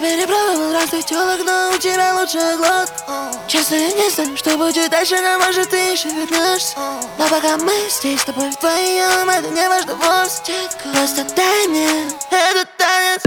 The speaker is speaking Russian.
перепробовал разных тёлок, но у тебя лучше глот. Честно, я не знаю, что будет дальше, но может ты еще вернешься. Но пока мы здесь с тобой вдвоем, это не важно вовсе. Просто дай мне этот танец.